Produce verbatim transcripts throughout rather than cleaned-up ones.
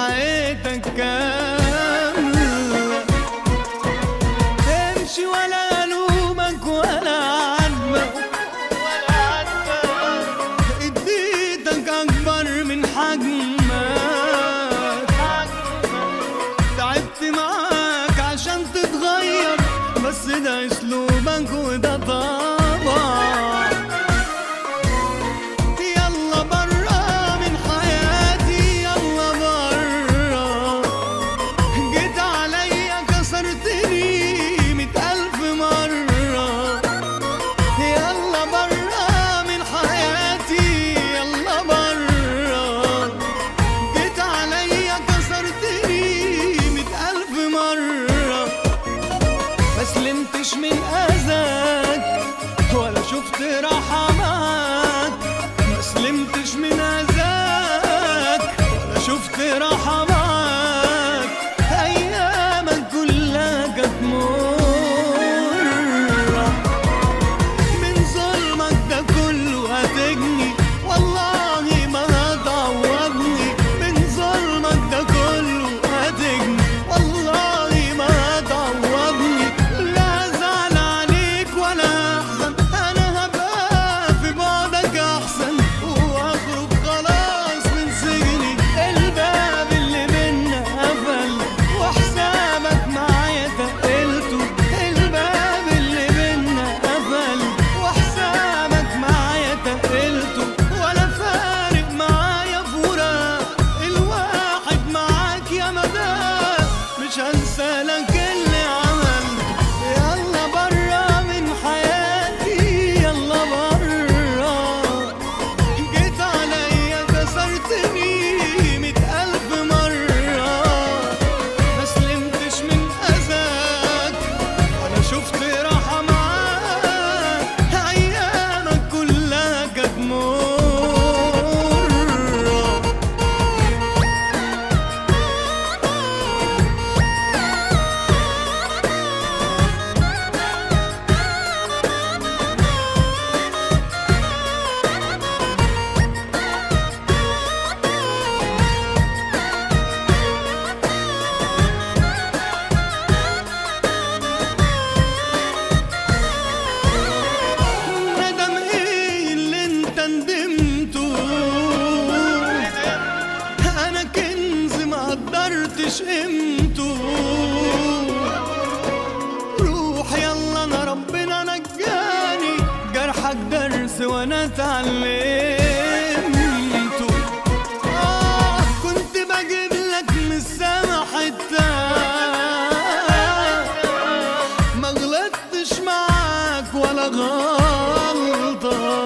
حياتك كاملة. امشي ولا ألومك ولا عاتبك، اديتك أكبر من حجمك. تعبت معاك عشان تتغير، بس ده أسلوبك وده طبعك. يلا برا من حياتي، يلا برا. جيت عليا كسرتني مئة ألف مرة. يلا برا من حياتي، يلا برا. جيت عليا كسرتني مئة ألف مرة. مسلمتش من أذاك ولا شفت راحة معاك. مسلمتش من أذاك ولا شفت راحة معاك. أيامك كلها كانت مرة. من ظلمك ده كله هتجني، والله ما هتعوضني. من ظلمك ده كله هتجني، والله ما هتعوضني. لا أزعل عليك ولا أحزن، أنا هبقى في بعدك أحسن. وأخرج خلاص من سجني، الباب اللي بينا قفل وحسابك معايا تقلته. الباب اللي بينا قفل وحسابك معايا تقلته. ولا فارق معايا فراق الواحد معاك يا مدام. مش هنسى لك اللي عملته. يلا برا من حياتي، يلا برا. جيت عليا كسرتني مئة ألف مرة. مسلمتش من أذاك ولا شفت راحة معاك. أيامك كلها كانت مرة. ندم ايه اللي انت ندمته؟ انا كنز ما قدرتش قيمته. روح يلا انا ربنا نجاني، جرحك درس وانا اتعلمته. آه كنت بجيب لك من السما حتة، ما غلطتش معاك ولا غلطة.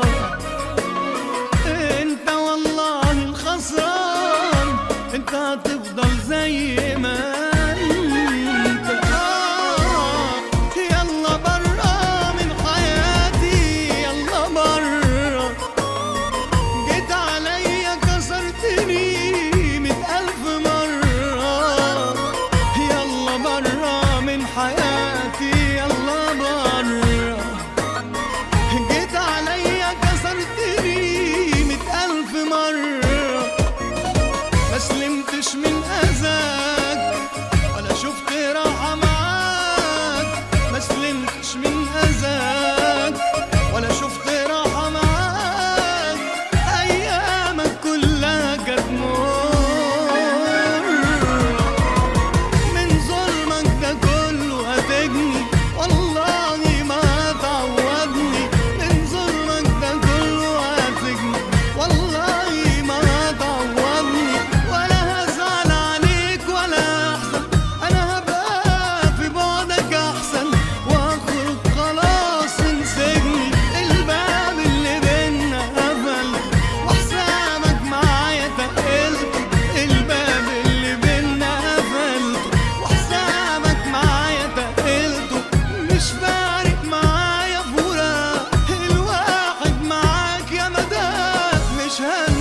انت والله الخسران، انت هتفضل زي ما انت. آه يلا برا من حياتي، يلا برا. جيت عليا كسرتني مئة ألف مرة. يلا برا من حياتي، يلا برا. جيت عليا كسرتني مئة ألف مرة. مسلمتش من أذاك ولا شفت راحة معاك. مسلمتش من أذاك ولا شفت راحة معاك. أيامك كلها كانت مرة. من ظلمك ده كله هتجني، والله ما هتعوضني. من ظلمك ده كله هتجني، والله ما هتعوضني. ولا هزعل عليك ولا أحزن، أنا هبقى في بعدك أحسن. وأخرج خلاص من سجني، الباب اللي بينا قفل وحسابك معايا تقلته. الباب اللي بينا قفل وحسابك معايا تقلته. مش فارق معايا فراق الواحد معاك يا مدام. مش هن